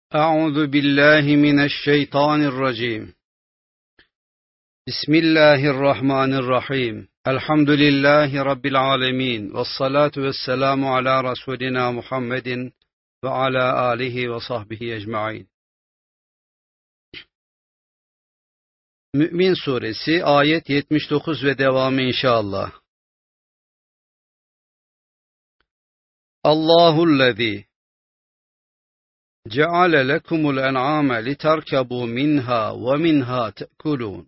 أعوذ بالله من الشيطان الرجيم. بسم الله الرحمن الرحيم. الحمد لله رب العالمين والصلاة والسلام على رسولنا محمد وعلى آله وصحبه ecmaîn. Mü'min Suresi ayet 79 ve devamı inşallah. Allahu'llezî جعل لكم الأنعام لتركبوا منها ومنها تأكلون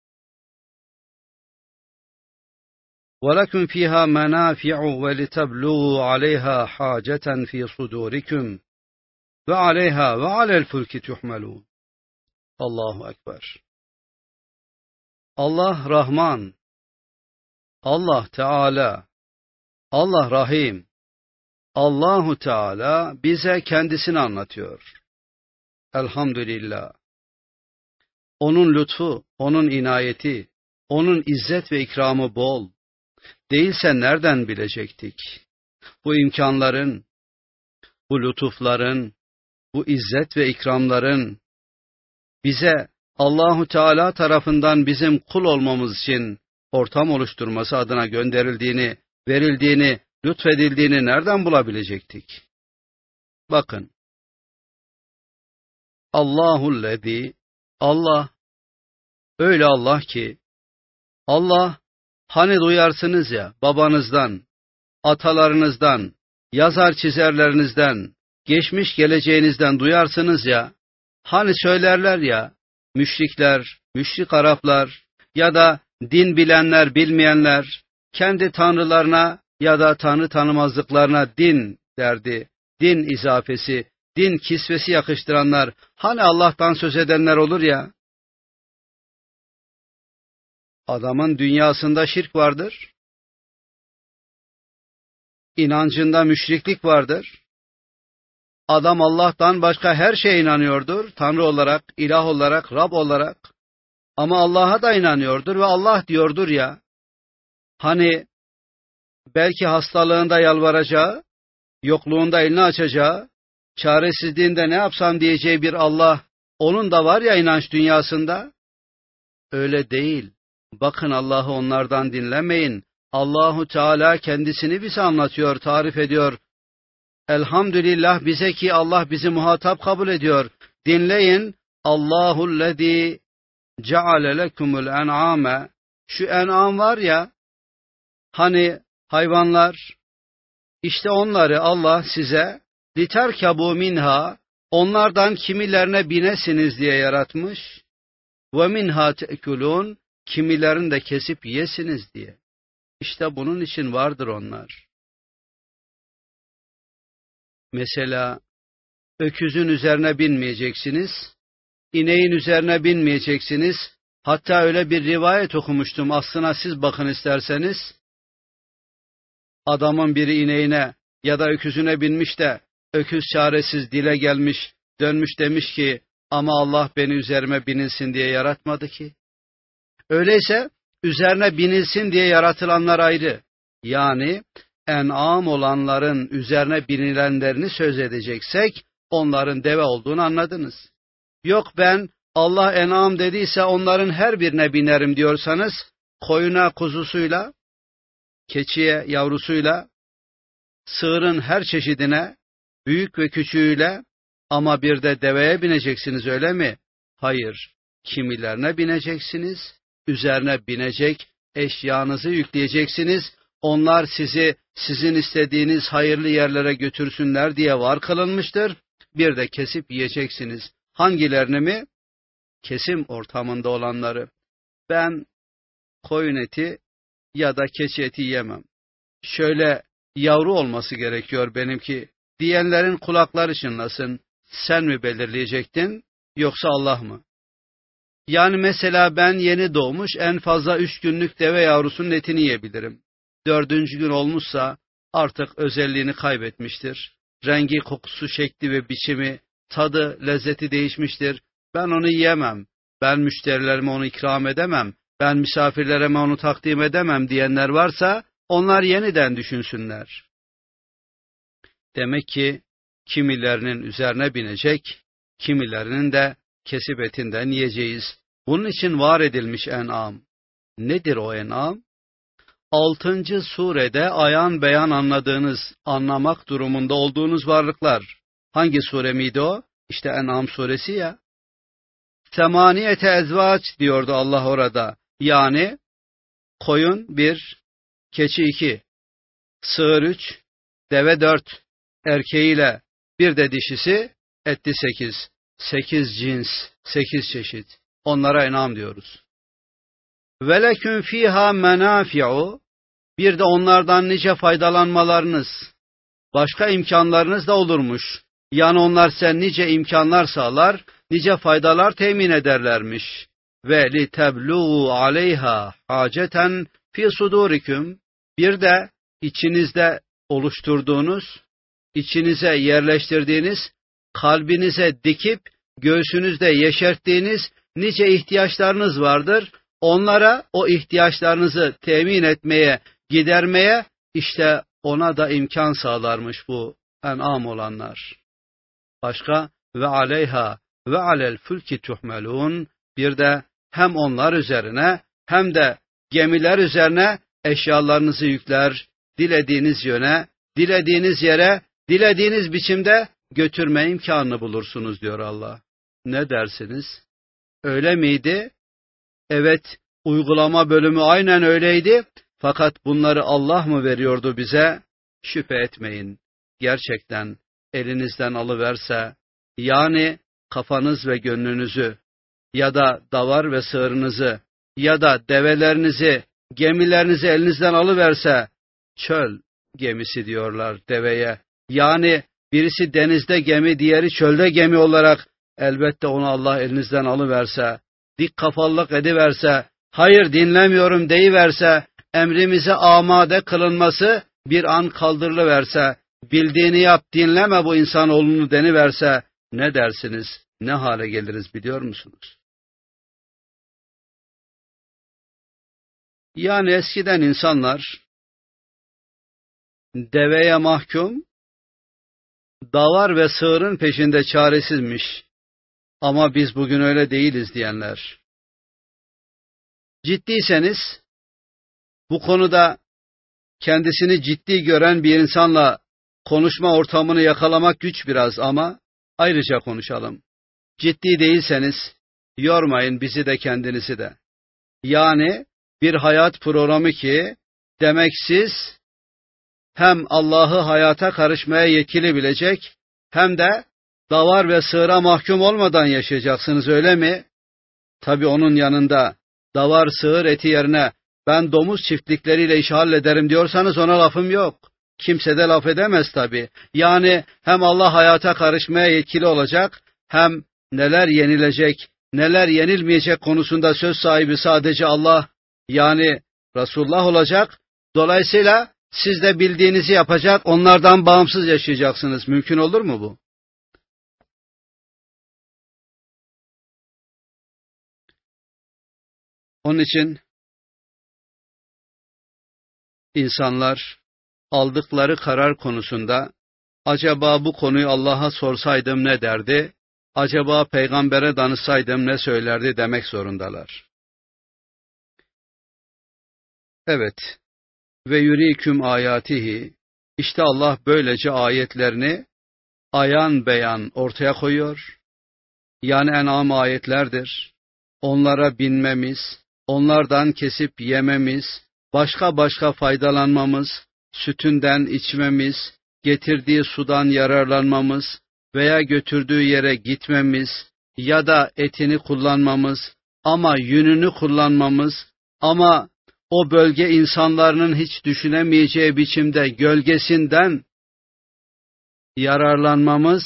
ولكم فيها منافع ولتبلغوا عليها حاجة في صدوركم وعليها وعلى الفلك تحملون. Allahu Ekber. Allah Rahman, Allah Teala, Allah Rahim. Allahu Teala bize kendisini anlatıyor. Elhamdülillah. Onun lütfu, onun inayeti, onun izzet ve ikramı bol. Değilse nereden bilecektik? Bu imkanların, bu lütufların, bu izzet ve ikramların bize Allahu Teala tarafından bizim kul olmamız için ortam oluşturması adına gönderildiğini, verildiğini, lütfedildiğini nereden bulabilecektik? Bakın. Allahu'llezî, Allah, öyle Allah ki, Allah, hani duyarsınız ya, babanızdan, atalarınızdan, yazar çizerlerinizden, geçmiş geleceğinizden duyarsınız ya, hani söylerler ya, müşrikler, müşrik Araplar ya da din bilenler, bilmeyenler, kendi tanrılarına ya da tanrı tanımazlıklarına din derdi, din izafesi, din kisvesi yakıştıranlar, hani Allah'tan söz edenler olur ya, adamın dünyasında şirk vardır, inancında müşriklik vardır, adam Allah'tan başka her şeye inanıyordur, tanrı olarak, ilah olarak, Rab olarak, ama Allah'a da inanıyordur ve Allah diyordur ya, hani belki hastalığında yalvaracağı, yokluğunda elini açacağı, çaresizliğinde ne yapsam diyeceği bir Allah, onun da var ya inanç dünyasında. Öyle değil. Bakın Allah'ı onlardan dinlemeyin. Allahu Teala kendisini bize anlatıyor, tarif ediyor. Elhamdülillah bize ki Allah bizi muhatap kabul ediyor. Dinleyin. Allahu'llezî ceale lekumul en'âme. Şu en'am var ya, hani hayvanlar, işte onları Allah size literkabû minha, onlardan kimilerine binesiniz diye yaratmış, ve minha te'kulûn, kimilerini de kesip yesiniz diye. İşte bunun için vardır onlar. Mesela öküzün üzerine binmeyeceksiniz, ineğin üzerine binmeyeceksiniz. Hatta öyle bir rivayet okumuştum, aslına siz bakın isterseniz. Adamın biri ineğine ya da öküzüne binmiş de öküz çaresiz dile gelmiş, dönmüş demiş ki ama Allah beni üzerime binilsin diye yaratmadı ki. Öyleyse üzerine binilsin diye yaratılanlar ayrı. Yani en'am olanların üzerine binilenlerini söz edeceksek onların deve olduğunu anladınız. Yok ben Allah en'am dediyse onların her birine binerim diyorsanız koyuna kuzusuyla, keçiye yavrusuyla, sığırın her çeşidine, büyük ve küçüğüyle, ama bir de deveye bineceksiniz öyle mi? Hayır, kimilerine bineceksiniz, üzerine binecek eşyanızı yükleyeceksiniz, onlar sizi sizin istediğiniz hayırlı yerlere götürsünler diye var kılınmıştır, bir de kesip yiyeceksiniz. Hangilerini mi? Kesim ortamında olanları. Ben koyun eti ya da keçi eti yemem. Şöyle yavru olması gerekiyor benimki diyenlerin kulakları çınlasın. Sen mi belirleyecektin yoksa Allah mı? Yani mesela ben yeni doğmuş en fazla 3 günlük deve yavrusunun etini yiyebilirim. 4. gün olmuşsa artık özelliğini kaybetmiştir. Rengi, kokusu, şekli ve biçimi, tadı, lezzeti değişmiştir. Ben onu yiyemem. Ben müşterilerime onu ikram edemem. Ben misafirlerime onu takdim edemem diyenler varsa onlar yeniden düşünsünler. Demek ki kimilerinin üzerine binecek, kimilerinin de kesip etinden yiyeceğiz. Bunun için var edilmiş en'am. Nedir o en'am? 6. surede ayan beyan anlamak durumunda olduğunuz varlıklar. Hangi sure miydi o? İşte En'am suresi ya. Semaniyete ezvaç diyordu Allah orada. Yani koyun 1, keçi 2, sığır 3, deve 4, erkeğiyle bir de dişisi etti 8. 8 cins, 8 çeşit. Onlara en'am diyoruz. Veleküm fiha menafi'u, bir de onlardan nice faydalanmalarınız, başka imkanlarınız da olurmuş. Yani onlar size nice imkanlar sağlar, nice faydalar temin ederlermiş. Ve li teblû aleyha haceten fi sudurikum, bir de içinizde oluşturduğunuz, içinize yerleştirdiğiniz, kalbinize dikip göğsünüzde yeşerttiğiniz nice ihtiyaçlarınız vardır. Onlara o ihtiyaçlarınızı temin etmeye, gidermeye, işte ona da imkan sağlarmış bu en'am olanlar. Başka ve aleyha ve alel fulki tuhmelun, bir de hem onlar üzerine hem de gemiler üzerine eşyalarınızı yükler, dilediğiniz yöne, dilediğiniz yere, dilediğiniz biçimde götürme imkanını bulursunuz diyor Allah. Ne dersiniz? Öyle miydi? Evet, uygulama bölümü aynen öyleydi. Fakat bunları Allah mı veriyordu bize? Şüphe etmeyin. Gerçekten elinizden alıverse, yani kafanız ve gönlünüzü, ya da davar ve sığırınızı, ya da develerinizi, gemilerinizi elinizden alıverse, çöl gemisi diyorlar deveye. Yani birisi denizde gemi, diğeri çölde gemi olarak, elbette onu Allah elinizden alıverse, dik kafalılık ediverse, hayır dinlemiyorum deyiverse, emrimize amade kılınması bir an kaldırılıverse, bildiğini yap dinleme bu insanoğlunu deniverse, ne dersiniz? Ne hale geliriz biliyor musunuz? Yani eskiden insanlar deveye mahkum, davar ve sığırın peşinde çaresizmiş. Ama biz bugün öyle değiliz diyenler. Ciddiyseniz, bu konuda kendisini ciddi gören bir insanla konuşma ortamını yakalamak güç biraz ama ayrıca konuşalım. Ciddi değilseniz, yormayın bizi de kendinizi de. Yani bir hayat programı ki, demek siz hem Allah'ı hayata karışmaya yetkili bilecek, hem de davar ve sığıra mahkum olmadan yaşayacaksınız, öyle mi? Tabii onun yanında davar sığır eti yerine ben domuz çiftlikleriyle iş hallederim diyorsanız ona lafım yok. Kimse de laf edemez tabii. Yani hem Allah hayata karışmaya yetkili olacak, hem neler yenilecek, neler yenilmeyecek konusunda söz sahibi sadece Allah, yani Resulullah olacak. Dolayısıyla siz de bildiğinizi yapacak, onlardan bağımsız yaşayacaksınız. Mümkün olur mu bu? Onun için insanlar aldıkları karar konusunda acaba bu konuyu Allah'a sorsaydım ne derdi? Acaba peygambere danışsaydım ne söylerdi demek zorundalar. Evet. Ve yuriküm ayatihi, işte Allah böylece ayetlerini ayan beyan ortaya koyuyor. Yani en'am ayetlerdir. Onlara binmemiz, onlardan kesip yememiz, başka faydalanmamız, sütünden içmemiz, getirdiği sudan yararlanmamız veya götürdüğü yere gitmemiz ya da etini kullanmamız ama yününü kullanmamız ama o bölge insanların hiç düşünemeyeceği biçimde gölgesinden yararlanmamız,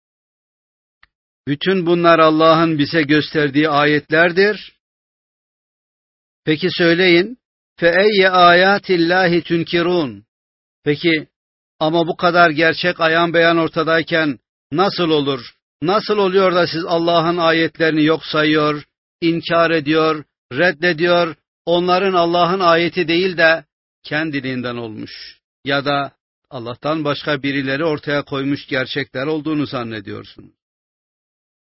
bütün bunlar Allah'ın bize gösterdiği ayetlerdir. Peki söyleyin, فَاَيَّ آيَاتِ اللّٰهِ تُنْكِرُونَ. Peki, ama bu kadar gerçek ayan beyan ortadayken nasıl olur? Nasıl oluyor da siz Allah'ın ayetlerini yok sayıyor, inkar ediyor, reddediyor, onların Allah'ın ayeti değil de kendiliğinden olmuş ya da Allah'tan başka birileri ortaya koymuş gerçekler olduğunu zannediyorsunuz?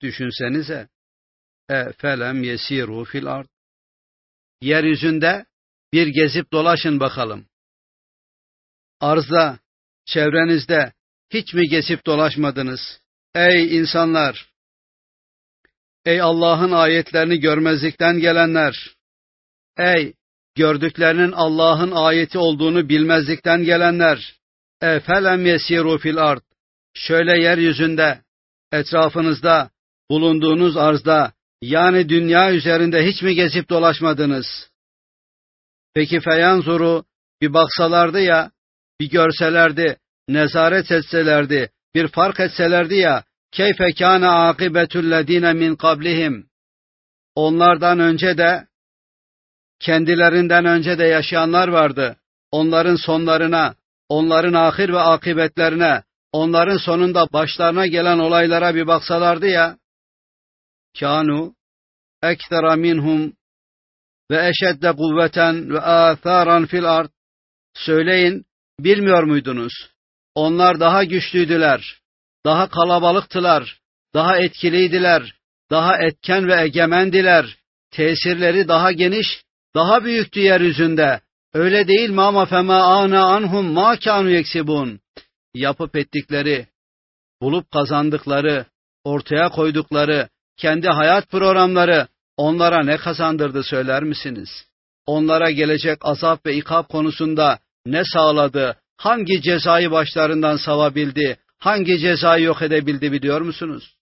düşünsenize. Felem yesiru fil ard. Yeryüzünde bir gezip dolaşın bakalım. Arzda, çevrenizde hiç mi gezip dolaşmadınız? Ey insanlar! Ey Allah'ın ayetlerini görmezlikten gelenler! Ey gördüklerinin Allah'ın ayeti olduğunu bilmezlikten gelenler! Felem yesiru fil ard. Şöyle yeryüzünde, etrafınızda, bulunduğunuz arzda, yani dünya üzerinde hiç mi gezip dolaşmadınız? Peki feyanzuru, bir baksalardı ya, bir görselerdi, nezaret etselerdi, bir fark etselerdi ya, keyfe kâne âkibetüllezîne min kablihim. Onlardan önce de, kendilerinden önce de yaşayanlar vardı. Onların sonlarına, onların ahir ve akıbetlerine, onların sonunda başlarına gelen olaylara bir baksalardı ya, kânu ekthera minhum ve eşedde kuvveten ve âthâran fil ard. Söyleyin, bilmiyor muydunuz? Onlar daha güçlüydüler, daha kalabalıktılar, daha etkiliydiler, daha etken ve egemendiler, tesirleri daha geniş, daha büyüktü yeryüzünde. Öyle değil mi ama fema ana anhum ma kanu yeksibun. Yapıp ettikleri, bulup kazandıkları, ortaya koydukları, kendi hayat programları onlara ne kazandırdı söyler misiniz? Onlara gelecek azap ve ikab konusunda ne sağladı? Hangi cezayı başlarından savabildi? Hangi cezayı yok edebildi biliyor musunuz?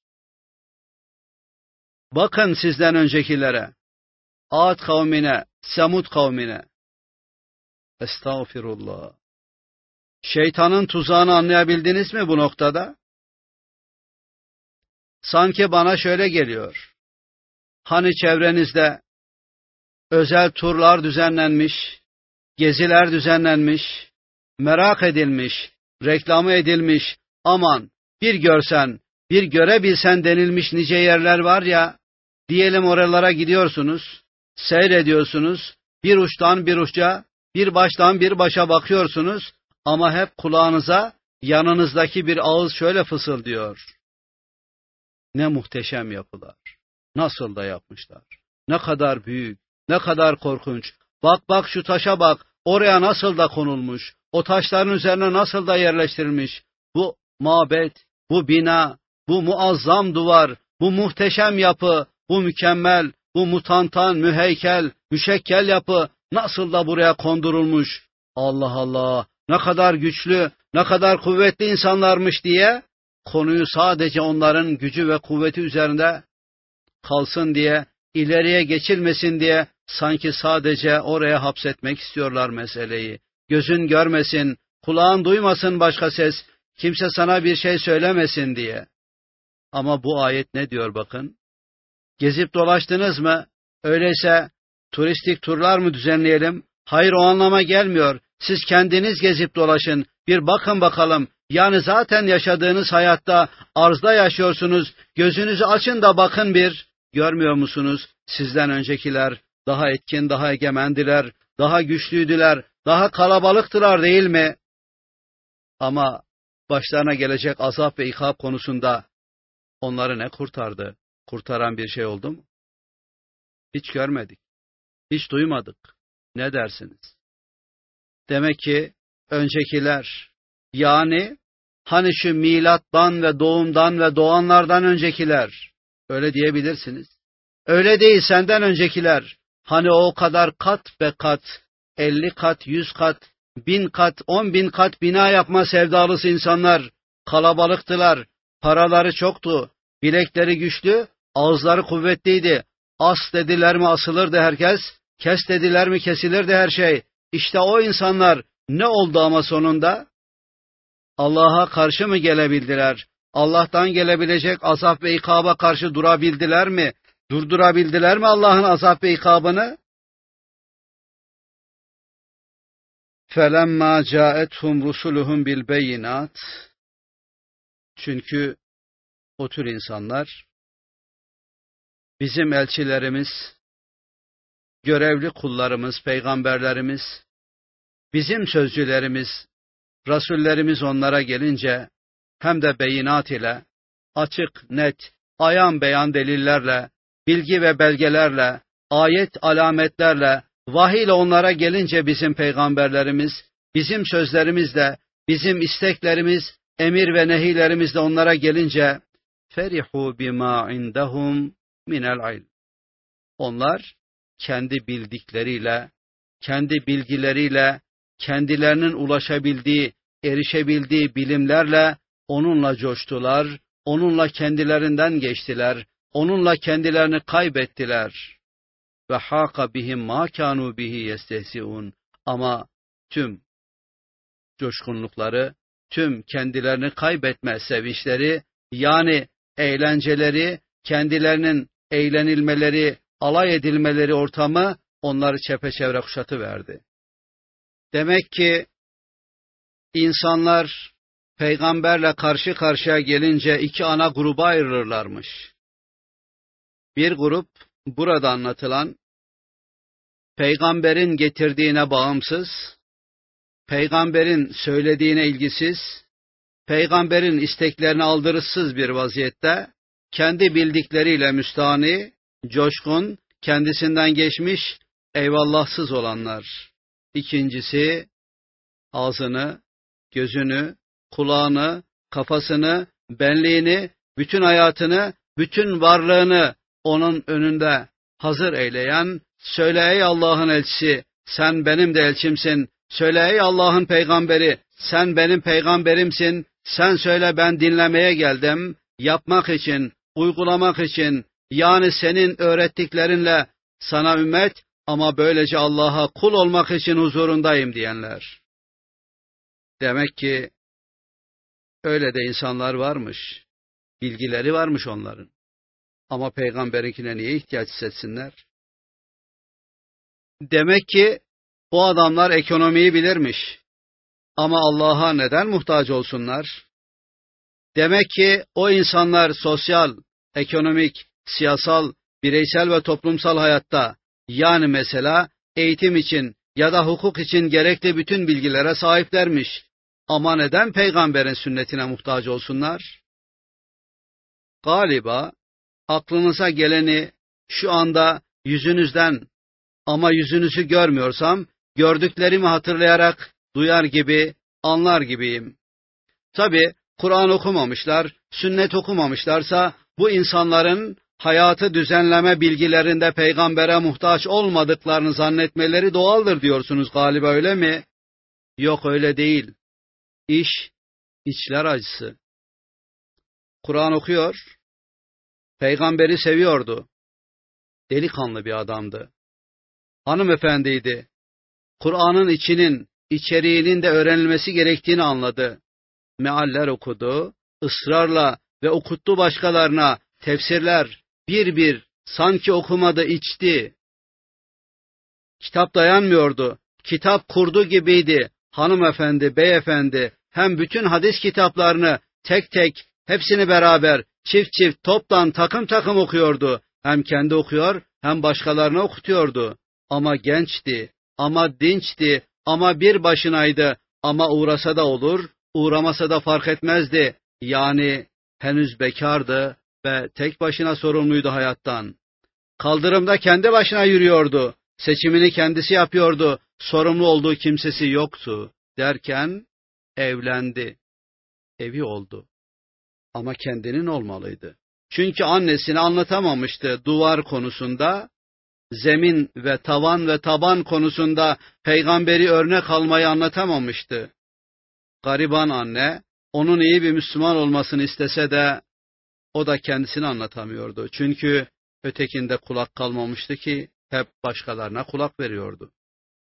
Bakın sizden öncekilere, Ad kavmine, Semud kavmine. Estağfirullah. Şeytanın tuzağını anlayabildiniz mi bu noktada? Sanki bana şöyle geliyor. Hani çevrenizde özel turlar düzenlenmiş, geziler düzenlenmiş, merak edilmiş, reklamı edilmiş, aman bir görsen, bir görebilsen denilmiş nice yerler var ya, diyelim oralara gidiyorsunuz, seyrediyorsunuz, bir uçtan bir uca, bir baştan bir başa bakıyorsunuz ama hep kulağınıza yanınızdaki bir ağız şöyle fısıldıyor. Ne muhteşem yapılar, nasıl da yapmışlar, ne kadar büyük, ne kadar korkunç, bak bak şu taşa bak, oraya nasıl da konulmuş, o taşların üzerine nasıl da yerleştirilmiş, bu mabet, bu bina, bu muazzam duvar, bu muhteşem yapı, bu mükemmel, bu mutantan, müheykel, müşekkel yapı nasıl da buraya kondurulmuş, Allah Allah, ne kadar güçlü, ne kadar kuvvetli insanlarmış diye, konuyu sadece onların gücü ve kuvveti üzerinde kalsın diye, ileriye geçilmesin diye, sanki sadece oraya hapsetmek istiyorlar meseleyi. Gözün görmesin, kulağın duymasın başka ses, kimse sana bir şey söylemesin diye. Ama bu ayet ne diyor bakın? Gezip dolaştınız mı? Öyleyse turistik turlar mı düzenleyelim? Hayır, o anlama gelmiyor. Siz kendiniz gezip dolaşın, bir bakın bakalım. Yani zaten yaşadığınız hayatta arzda yaşıyorsunuz. Gözünüzü açın da bakın bir. Görmüyor musunuz? Sizden öncekiler daha etkin, daha egemendiler, daha güçlüydüler, daha kalabalıktılar değil mi? Ama başlarına gelecek azap ve ikab konusunda onları ne kurtardı? Kurtaran bir şey oldu mu? Hiç görmedik, hiç duymadık. Ne dersiniz? Demek ki öncekiler, yani hani şu milattan ve doğumdan ve doğanlardan öncekiler, öyle diyebilirsiniz. Öyle değil, senden öncekiler, hani o kadar kat be kat, 50 kat, 100 kat, 1000 kat, 10.000 kat bina yapma sevdalısı insanlar, kalabalıktılar, paraları çoktu, bilekleri güçlü, ağızları kuvvetliydi. As dediler mi asılırdı herkes, kes dediler mi kesilirdi her şey. İşte o insanlar ne oldu ama sonunda? Allah'a karşı mı gelebildiler? Allah'tan gelebilecek azap ve ikaba karşı durabildiler mi? Durdurabildiler mi Allah'ın azap ve ikabını? فَلَمَّا جَاءَتْهُمْ رُسُلُهُمْ بِالْبَيِّنَاتِ. Çünkü o tür insanlar, bizim elçilerimiz, görevli kullarımız, peygamberlerimiz, bizim sözcülerimiz, rasullerimiz onlara gelince, hem de beyinat ile, açık, net, ayan beyan delillerle, bilgi ve belgelerle, ayet alametlerle, vahiy ile onlara gelince bizim peygamberlerimiz, bizim sözlerimizle, bizim isteklerimiz, emir ve nehilerimizle onlara gelince ferihu bima indahum minel ilm. Onlar kendi bildikleriyle, kendi bilgileriyle, kendilerinin ulaşabildiği, erişebildiği bilimlerle onunla coştular, onunla kendilerinden geçtiler, onunla kendilerini kaybettiler. Ve haka bihim ma kanu bihi yestehziun. Ama tüm coşkunlukları, tüm kendilerini kaybetme sevinçleri, yani eğlenceleri, kendilerinin eğlenilmeleri, alay edilmeleri ortamı onları çepeçevre kuşatıverdi. Demek ki insanlar peygamberle karşı karşıya gelince iki ana gruba ayrılırlarmış. Bir grup burada anlatılan peygamberin getirdiğine bağımsız, peygamberin söylediğine ilgisiz, peygamberin isteklerine aldırışsız bir vaziyette, kendi bildikleriyle müstahni, coşkun, kendisinden geçmiş, eyvallahsız olanlar. İkincisi, ağzını, gözünü, kulağını, kafasını, benliğini, bütün hayatını, bütün varlığını onun önünde hazır eyleyen, söyle ey Allah'ın elçisi, sen benim de elçimsin, söyle ey Allah'ın peygamberi, sen benim peygamberimsin, sen söyle ben dinlemeye geldim, yapmak için, uygulamak için, yani senin öğrettiklerinle sana ümmet ama böylece Allah'a kul olmak için huzurundayım diyenler. Demek ki öyle de insanlar varmış, bilgileri varmış onların. Ama peygamberinkine niye ihtiyaç hissetsinler? Demek ki o adamlar ekonomiyi bilirmiş. Ama Allah'a neden muhtaç olsunlar? Demek ki o insanlar sosyal, ekonomik, siyasal, bireysel ve toplumsal hayatta, yani mesela eğitim için ya da hukuk için gerekli bütün bilgilere sahiplermiş. Ama neden peygamberin sünnetine muhtaç olsunlar? Galiba aklınıza geleni şu anda yüzünüzden, ama yüzünüzü görmüyorsam gördüklerimi hatırlayarak duyar gibi, anlar gibiyim. Tabi Kur'an okumamışlar, sünnet okumamışlarsa bu insanların hayatı düzenleme bilgilerinde peygambere muhtaç olmadıklarını zannetmeleri doğaldır diyorsunuz galiba, öyle mi? Yok, öyle değil. İş, içler acısı. Kur'an okuyor, peygamberi seviyordu. Delikanlı bir adamdı. Hanımefendiydi. Kur'an'ın içeriğinin de öğrenilmesi gerektiğini anladı. Mealler okudu, ısrarla ve okuttu başkalarına, tefsirler, bir sanki okumadı, içti. Kitap dayanmıyordu, kitap kurdu gibiydi. Hanımefendi, beyefendi, hem bütün hadis kitaplarını tek tek, hepsini beraber, çift çift, toptan, takım takım okuyordu. Hem kendi okuyor, hem başkalarına okutuyordu. Ama gençti, ama dinçti, ama bir başınaydı, ama uğrasa da olur, uğramasa da fark etmezdi. Yani henüz bekardı ve tek başına sorumluydu hayattan. Kaldırımda kendi başına yürüyordu, seçimini kendisi yapıyordu, sorumlu olduğu kimsesi yoktu. Derken evlendi, evi oldu. Ama kendinin olmalıydı. Çünkü annesini anlatamamıştı duvar konusunda, zemin ve taban konusunda peygamberi örnek almayı anlatamamıştı. Gariban anne, onun iyi bir Müslüman olmasını istese de, o da kendisini anlatamıyordu. Çünkü ötekinde kulak kalmamıştı ki, hep başkalarına kulak veriyordu.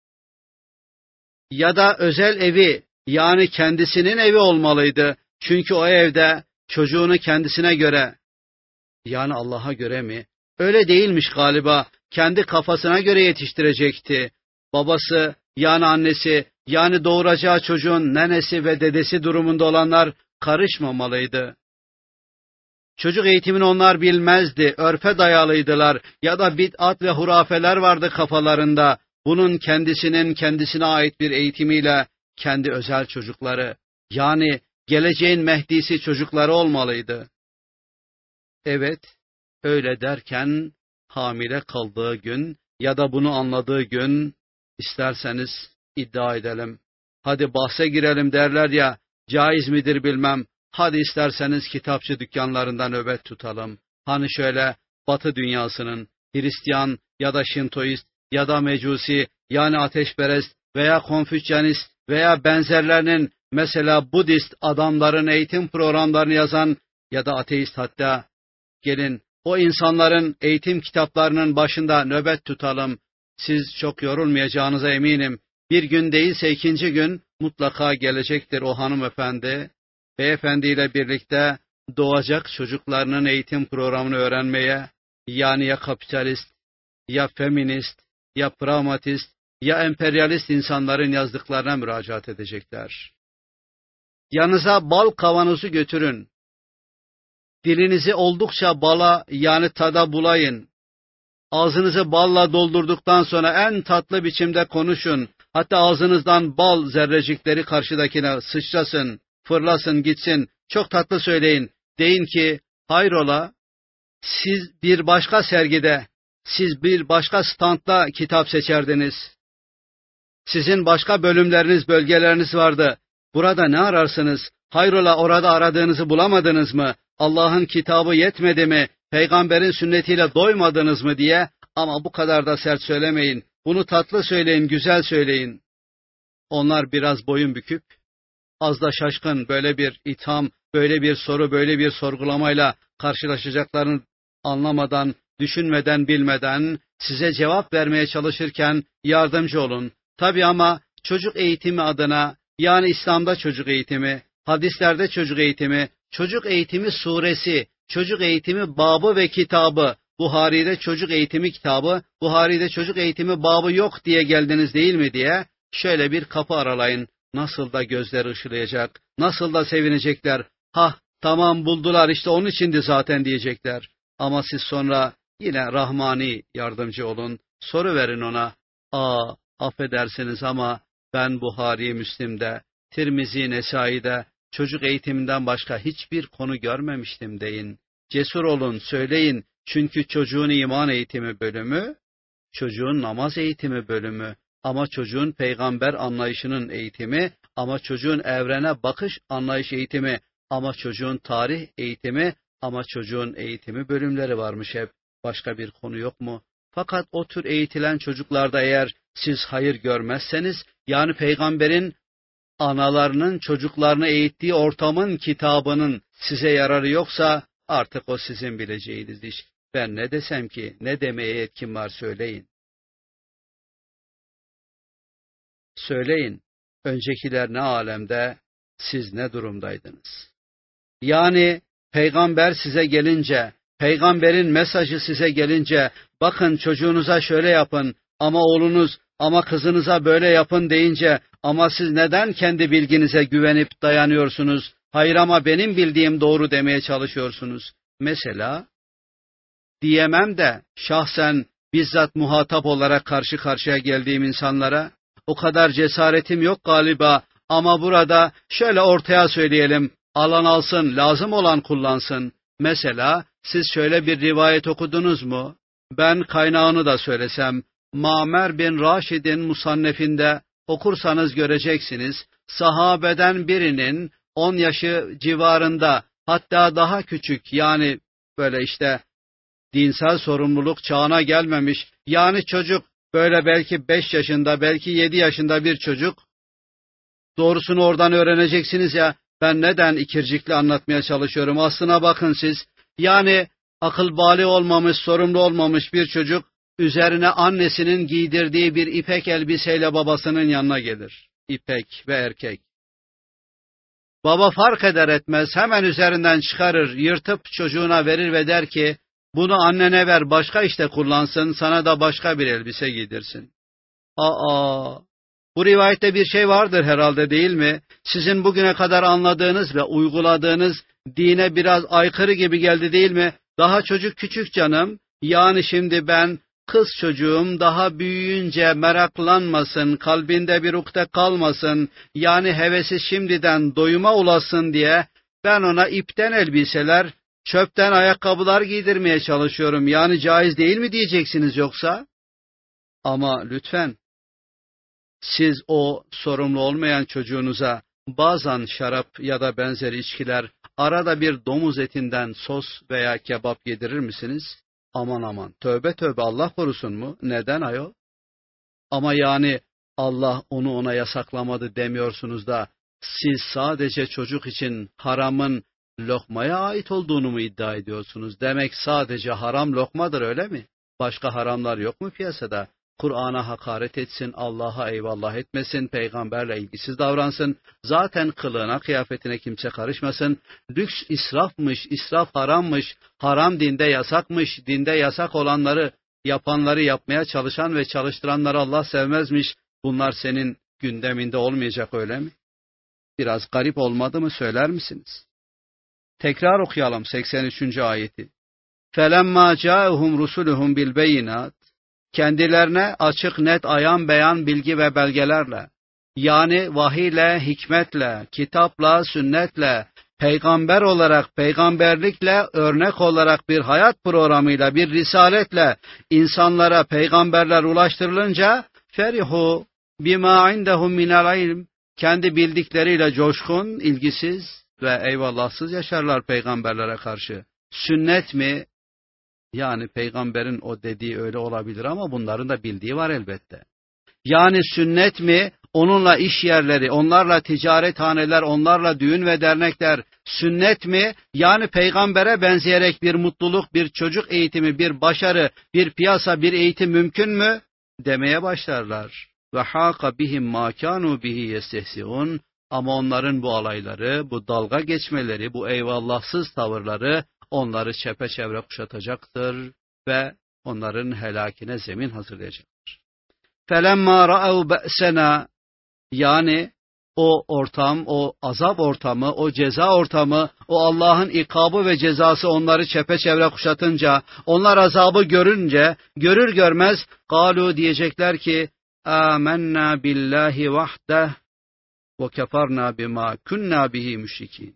Ya da özel evi, yani kendisinin evi olmalıydı. Çünkü o evde çocuğunu kendisine göre, yani Allah'a göre mi? Öyle değilmiş galiba, kendi kafasına göre yetiştirecekti. Babası, yani annesi, yani doğuracağı çocuğun nenesi ve dedesi durumunda olanlar karışmamalıydı. Çocuk eğitimini onlar bilmezdi, örfe dayalıydılar ya da bid'at ve hurafeler vardı kafalarında. Bunun kendisine ait bir eğitimiyle kendi özel çocukları, yani geleceğin Mehdisi çocukları olmalıydı. Evet, öyle derken hamile kaldığı gün ya da bunu anladığı gün isterseniz iddia edelim. Hadi bahse girelim derler ya, caiz midir bilmem. Hadi isterseniz kitapçı dükkanlarında nöbet tutalım. Hani şöyle Batı dünyasının Hristiyan ya da Şintoist ya da Mecusi yani ateşperest veya Konfüçyanist veya benzerlerinin mesela Budist adamların eğitim programlarını yazan ya da ateist hatta gelin o insanların eğitim kitaplarının başında nöbet tutalım. Siz çok yorulmayacağınıza eminim. Bir gün değilse ikinci gün mutlaka gelecektir o hanımefendi. Beyefendiyle birlikte doğacak çocuklarının eğitim programını öğrenmeye, yani ya kapitalist, ya feminist, ya pragmatist, ya emperyalist insanların yazdıklarına müracaat edecekler. Yanınıza bal kavanozu götürün. Dilinizi oldukça bala yani tada bulayın. Ağzınızı balla doldurduktan sonra en tatlı biçimde konuşun. Hatta ağzınızdan bal zerrecikleri karşıdakine sıçrasın, fırlasın gitsin. Çok tatlı söyleyin. Deyin ki hayrola siz bir başka sergide, siz bir başka standta kitap seçerdiniz. Sizin başka bölümleriniz, bölgeleriniz vardı. Burada ne ararsınız? Hayrola orada aradığınızı bulamadınız mı? Allah'ın kitabı yetmedi mi? Peygamberin sünnetiyle doymadınız mı diye, ama bu kadar da sert söylemeyin. Bunu tatlı söyleyin, güzel söyleyin. Onlar biraz boyun büküp, az da şaşkın böyle bir itham, böyle bir soru, böyle bir sorgulamayla karşılaşacaklarını anlamadan, düşünmeden, bilmeden size cevap vermeye çalışırken yardımcı olun. Tabii ama çocuk eğitimi adına, yani İslam'da çocuk eğitimi, hadislerde çocuk eğitimi suresi, çocuk eğitimi babı ve kitabı, Buhari'de çocuk eğitimi kitabı, Buhari'de çocuk eğitimi babı yok diye geldiniz değil mi diye şöyle bir kapı aralayın. Nasıl da gözleri ışılayacak, nasıl da sevinecekler. Hah, tamam buldular işte onun içindi zaten diyecekler. Ama siz sonra yine rahmani yardımcı olun, soru verin ona. Affedersiniz ama ben Buhari, Müslim'de, Tirmizi, Nesai'de çocuk eğitiminden başka hiçbir konu görmemiştim deyin. Cesur olun, söyleyin. Çünkü çocuğun iman eğitimi bölümü, çocuğun namaz eğitimi bölümü, ama çocuğun peygamber anlayışının eğitimi, ama çocuğun evrene bakış anlayış eğitimi, ama çocuğun tarih eğitimi, ama çocuğun eğitimi bölümleri varmış hep. Başka bir konu yok mu? Fakat o tür eğitilen çocuklarda eğer siz hayır görmezseniz, yani peygamberin analarının çocuklarını eğittiği ortamın kitabının size yararı yoksa artık o sizin bileceğiniz iş. Ben ne desem ki, ne demeye yetkim var söyleyin. Söyleyin, öncekiler ne alemde, siz ne durumdaydınız? Yani peygamber size gelince, peygamberin mesajı size gelince, bakın çocuğunuza şöyle yapın, ama oğlunuz, ama kızınıza böyle yapın deyince, ama siz neden kendi bilginize güvenip dayanıyorsunuz? Hayır ama benim bildiğim doğru demeye çalışıyorsunuz. Mesela, diyemem de şahsen bizzat muhatap olarak karşı karşıya geldiğim insanlara, o kadar cesaretim yok galiba ama burada şöyle ortaya söyleyelim, alan alsın, lazım olan kullansın. Mesela siz şöyle bir rivayet okudunuz mu? Ben kaynağını da söylesem, Ma'mer bin Raşid'in musannefinde okursanız göreceksiniz, sahabeden birinin 10 yaşı civarında, hatta daha küçük, yani böyle işte dinsel sorumluluk çağına gelmemiş, yani çocuk böyle belki 5 yaşında, belki 7 yaşında bir çocuk, doğrusunu oradan öğreneceksiniz ya, ben neden ikircikli anlatmaya çalışıyorum, aslına bakın siz, yani akıl bali olmamış, sorumlu olmamış bir çocuk, üzerine annesinin giydirdiği bir ipek elbiseyle babasının yanına gelir. İpek ve erkek. Baba fark eder etmez hemen üzerinden çıkarır, yırtıp çocuğuna verir ve der ki, bunu annene ver, başka işte kullansın, sana da başka bir elbise giydirsin. Bu rivayette bir şey vardır herhalde değil mi? Sizin bugüne kadar anladığınız ve uyguladığınız dine biraz aykırı gibi geldi değil mi? Daha çocuk küçük canım, yani şimdi ben, kız çocuğum daha büyüyünce meraklanmasın, kalbinde bir ukde kalmasın, yani hevesi şimdiden doyuma ulaşsın diye ben ona ipten elbiseler, çöpten ayakkabılar giydirmeye çalışıyorum. Yani caiz değil mi diyeceksiniz yoksa? Ama lütfen siz o sorumlu olmayan çocuğunuza bazen şarap ya da benzeri içkiler, arada bir domuz etinden sos veya kebap yedirir misiniz? Aman aman, tövbe tövbe, Allah korusun mu? Neden ayol? Ama yani Allah onu ona yasaklamadı demiyorsunuz da siz sadece çocuk için haramın lokmaya ait olduğunu mu iddia ediyorsunuz? Demek sadece haram lokmadır, öyle mi? Başka haramlar yok mu piyasada? Kur'an'a hakaret etsin, Allah'a eyvallah etmesin, peygamberle ilgisiz davransın, zaten kılığına, kıyafetine kimse karışmasın, lüks israfmış, israf harammış, haram dinde yasakmış, dinde yasak olanları, yapanları yapmaya çalışan ve çalıştıranları Allah sevmezmiş, bunlar senin gündeminde olmayacak, öyle mi? Biraz garip olmadı mı, söyler misiniz? Tekrar okuyalım 83. ayeti. فَلَمَّا جَاءُهُمْ رُسُلُهُمْ بِالْبَيِّنَاتِ Kendilerine açık net ayan beyan bilgi ve belgelerle, yani vahiyle, hikmetle, kitapla, sünnetle, peygamber olarak, peygamberlikle, örnek olarak bir hayat programıyla, bir risaletle insanlara peygamberler ulaştırılınca ferihu bima indehum minel ilm, kendi bildikleriyle coşkun, ilgisiz ve eyvallahsız yaşarlar peygamberlere karşı. Sünnet mi? Yani peygamberin o dediği öyle olabilir ama bunların da bildiği var elbette. Yani sünnet mi? Onunla iş yerleri, onlarla ticarethaneler, onlarla düğün ve dernekler. Sünnet mi? Yani peygambere benzeyerek bir mutluluk, bir çocuk eğitimi, bir başarı, bir piyasa, bir eğitim mümkün mü? Demeye başlarlar. Ve hâka bihim mâ kânû bihi yestehzi'ûn. Ama onların bu alayları, bu dalga geçmeleri, bu eyvallahsız tavırları onları çepeçevre kuşatacaktır ve onların helakine zemin hazırlayacaktır. فَلَمَّا رَأَوْا بَأْسَنَا Yani o ortam, o azap ortamı, o ceza ortamı, o Allah'ın ikabı ve cezası onları çepeçevre kuşatınca, onlar azabı görünce, görür görmez قَالُوا diyecekler ki آمَنَّا بِاللّٰهِ وَحْدَهِ وَكَفَرْنَا بِمَا كُنَّا بِهِ مُشْرِكِينَ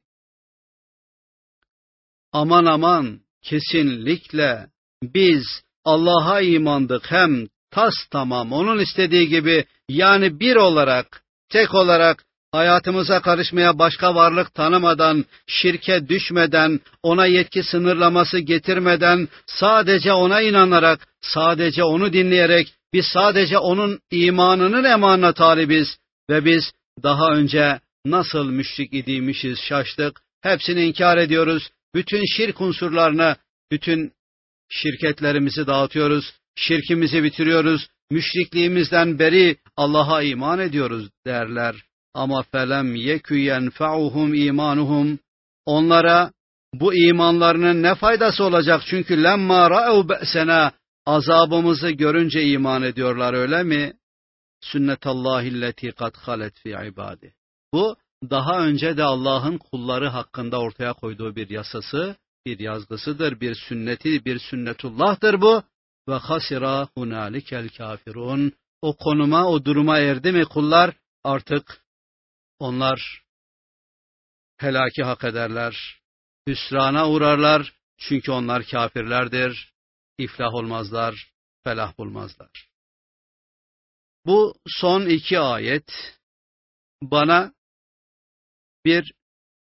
Aman aman, kesinlikle biz Allah'a imandık, hem tas tamam onun istediği gibi, yani bir olarak, tek olarak hayatımıza karışmaya başka varlık tanımadan, şirke düşmeden, ona yetki sınırlaması getirmeden, sadece ona inanarak, sadece onu dinleyerek, biz sadece onun imanının emanına talibiz ve biz daha önce nasıl müşrik idiymişiz şaştık, hepsini inkar ediyoruz. Bütün şirk unsurlarını, bütün şirketlerimizi dağıtıyoruz, şirkimizi bitiriyoruz, müşrikliğimizden beri Allah'a iman ediyoruz derler. Ama felem yekü yenfa'uhum imanuhum, onlara bu imanlarının ne faydası olacak? Çünkü lemma ra'u be'sena, azabımızı görünce iman ediyorlar, öyle mi? Sünnetallahilleti kad halet fi ibadi. Bu daha önce de Allah'ın kulları hakkında ortaya koyduğu bir yasası, bir yazgısıdır, bir sünneti, bir sünnetullah'tır bu. Ve hasira hunalikel kafirun. O konuma, o duruma erdi mi kullar, artık onlar helaki hak ederler, hüsrana uğrarlar, çünkü onlar kafirlerdir, iflah olmazlar, felah bulmazlar. Bu son iki ayet bana bir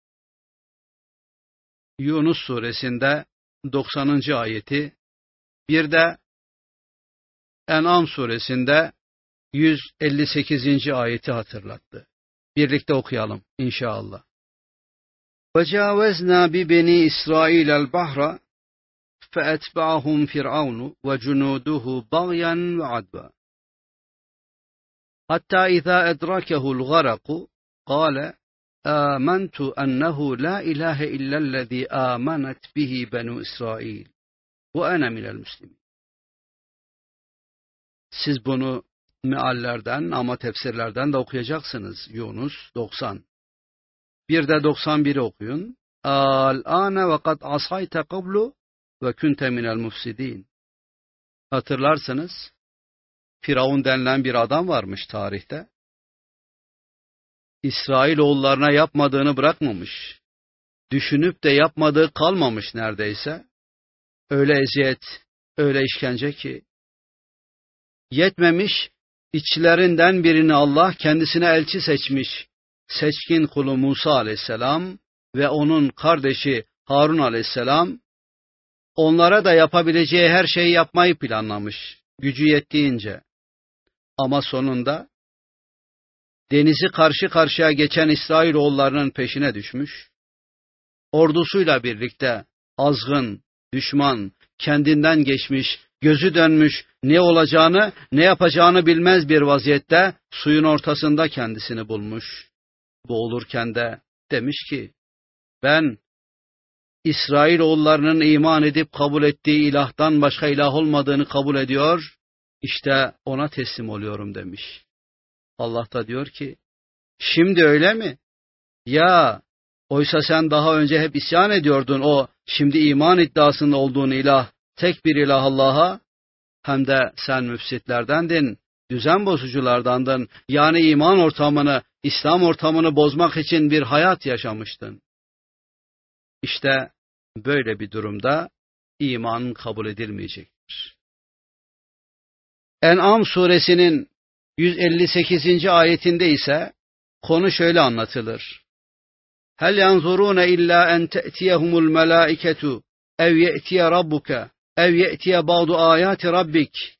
Yunus suresinde 90. ayeti, bir de En'am suresinde 158. ayeti hatırlattı. Birlikte okuyalım inşallah. وَجَاوَزْنَا بِبَنِي إِسْرَائِيلَ الْبَحْرَ فَأَتْبَعَهُمْ فِرْعَوْنُ وَجُنُودُهُ بَغْيًا وَعَدْوًا حَتَّى إِذَا أَدْرَكَهُ الْغَرَقُ قَالَ آمَنْتُ أَنَّهُ لَا إِلَٰهَ إِلَّا الَّذِي آمَنَتْ بِهِ بَنُو إِسْرَائِيلَ وَأَنَا مِنَ الْمُسْلِمِينَ. Siz bunu meallerden ama tefsirlerden de okuyacaksınız. Yunus 90. Bir de 91'i okuyun. Al-âne ve kad asayte qablu ve kunte minel mufsidin. Hatırlarsınız, Firavun denilen bir adam varmış tarihte. İsrailoğullarına yapmadığını bırakmamış. düşünüp de yapmadığı kalmamış neredeyse. Öyle eziyet, öyle işkence ki. Yetmemiş, içlerinden birini Allah kendisine elçi seçmiş. Seçkin kulu Musa aleyhisselam ve onun kardeşi Harun aleyhisselam, onlara da yapabileceği her şeyi yapmayı planlamış, gücü yettiğince. Ama sonunda denizi karşı karşıya geçen İsrailoğullarının peşine düşmüş, ordusuyla birlikte azgın, düşman, kendinden geçmiş, gözü dönmüş, ne olacağını, ne yapacağını bilmez bir vaziyette suyun ortasında kendisini bulmuş. Boğulurken de demiş ki, ben İsrailoğullarının iman edip kabul ettiği ilahtan başka ilah olmadığını kabul ediyor, işte ona teslim oluyorum demiş. Allah da diyor ki, şimdi öyle mi? Ya, oysa sen daha önce hep isyan ediyordun o, şimdi iman iddiasında olduğun ilah, tek bir ilah Allah'a, hem de sen müfsitlerdendin, düzen bozuculardandın, yani iman ortamını, İslam ortamını bozmak için bir hayat yaşamıştın. İşte böyle bir durumda iman kabul edilmeyecektir. En'am suresinin 158. ayetinde ise konu şöyle anlatılır. Hel yanzuruna illa en te'tiyehumul melaiketu ev ye'tiye rabbuke ev ye'tiye ba'du ayati rabbik.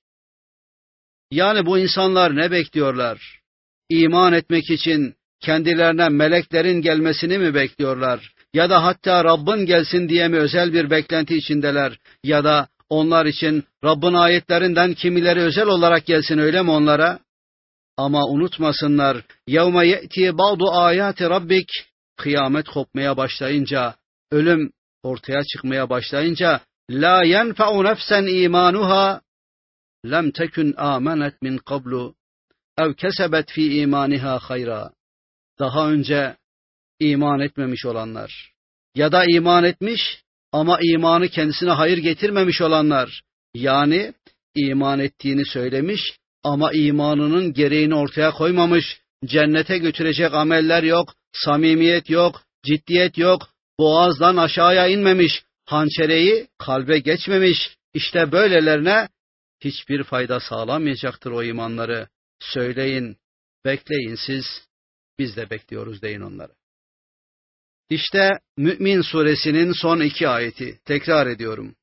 Yani bu insanlar ne bekliyorlar? İman etmek için kendilerine meleklerin gelmesini mi bekliyorlar? Ya da hatta Rabbin gelsin diye mi özel bir beklenti içindeler? Ya da onlar için Rabbin ayetlerinden kimileri özel olarak gelsin, öyle mi onlara? Ama unutmasınlar, يَوْمَ يَأْتِي بَعْضُ آيَاتِ رَبِّكَ, kıyamet kopmaya başlayınca, ölüm ortaya çıkmaya başlayınca, لَا يَنْفَعُ نَفْسًا إِيمَانُهَا لَمْ تَكُنْ آمَنَتْ مِنْ قَبْلُ اَوْ كَسَبَتْ ف۪ي اِيمَانِهَا خَيْرًا. Daha önce iman etmemiş olanlar ya da iman etmiş ama imanı kendisine hayır getirmemiş olanlar, yani iman ettiğini söylemiş ama imanının gereğini ortaya koymamış, cennete götürecek ameller yok, samimiyet yok, ciddiyet yok, boğazdan aşağıya inmemiş, hançereyi kalbe geçmemiş, işte böylelerine hiçbir fayda sağlamayacaktır o imanları. Söyleyin, bekleyin siz, biz de bekliyoruz deyin onlara. İşte Mü'min suresinin son 2 ayeti, tekrar ediyorum.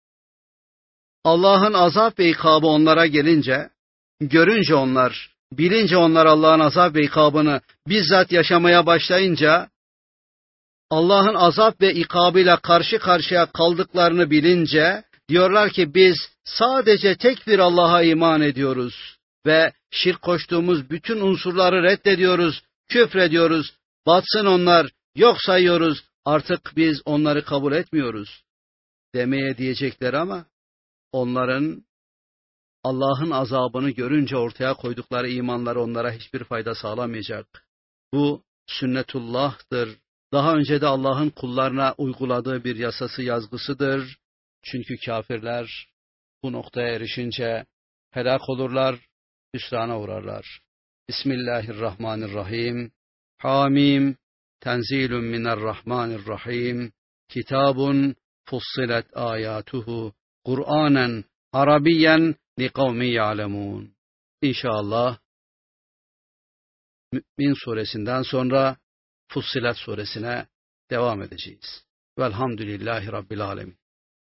Allah'ın azap ve ikabı onlara gelince, görünce onlar, bilince onlar Allah'ın azap ve ikabını bizzat yaşamaya başlayınca, Allah'ın azap ve ikabıyla karşı karşıya kaldıklarını bilince, diyorlar ki biz sadece tek bir Allah'a iman ediyoruz ve şirk koştuğumuz bütün unsurları reddediyoruz, küfrediyoruz, batsın onlar, yok sayıyoruz, artık biz onları kabul etmiyoruz demeye diyecekler ama onların Allah'ın azabını görünce ortaya koydukları imanları onlara hiçbir fayda sağlamayacak. Bu sünnetullah'tır. Daha önce de Allah'ın kullarına uyguladığı bir yasası, yazgısıdır. Çünkü kafirler bu noktaya erişince helak olurlar, hüsrana uğrarlar. Bismillahirrahmanirrahim. Hamim. Tenzilun minerrahmanirrahim. Kitabun fussilet ayatuhu. Kur'anen Arabiyen li kavmi ya'lemun. İnşallah Mü'min suresinden sonra Fussilet suresine devam edeceğiz. Velhamdülillahi Rabbil alemin.